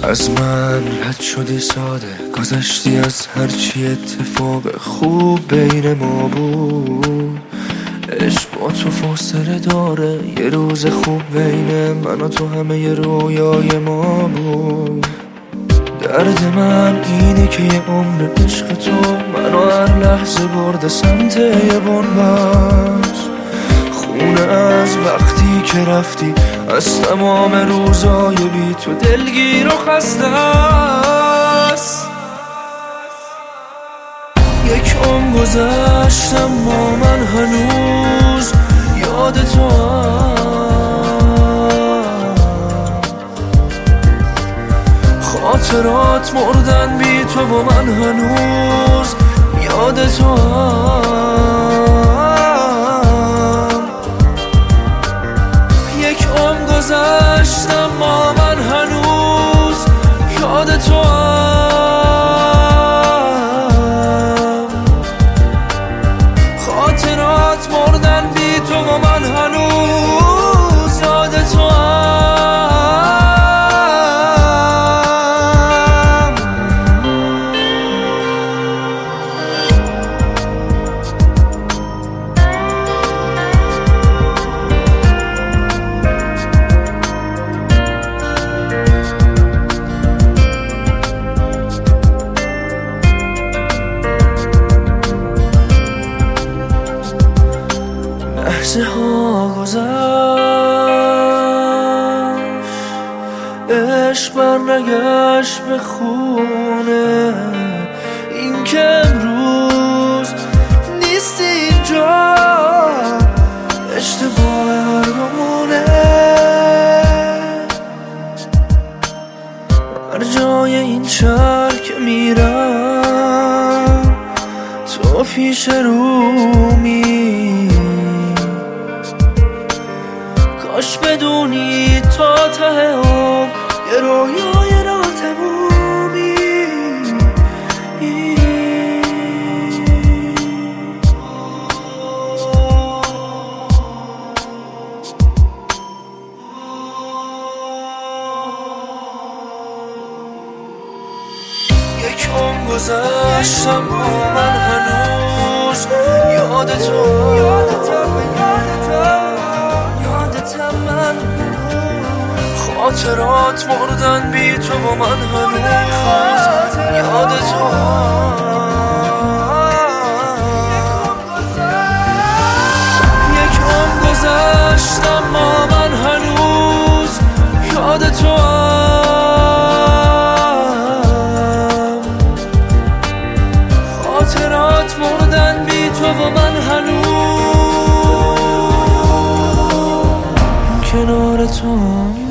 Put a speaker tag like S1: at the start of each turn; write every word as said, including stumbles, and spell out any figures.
S1: از من رد شدی ساده، گذشتی از هرچی اتفاق خوب بین ما بود. عشق با تو فاصله داره، یه روز خوب بین من و تو همه ی رویای ما بود. درد من اینه که یه عمر عشق تو منو هر لحظه برده سمت یه بنبست. خونه از وقتی که رفتی، از تمام روزای بی تو دلگیر و خسته است. یک عمر گذشت اما من هنوز یاد تو هم. خاطرات مردن بی تو و من هنوز یاد تو هم. یک عمر گذشت اما من هنوز یاد تو هم. خاطرات مردن بی تو و من هنوز یاد تو هم. لحظه ها گذشت، عشق برنگشت به خونه. این که امروز نیست اینجا اشتباه هر دومونه. هر جای این شهر که میرم تو پیش رومی. کاش بدونی تا ته عمر یه رویای ناتمومی. یک عمر گذشت اما من هنوز یاد تو من. خاطرات مردن بی تو و من هنوز یاد تو هم. یک عمر گذشت اما من هنوز یاد تو هم. خاطرات مردن بی تو و من هنوز کنار تو هم.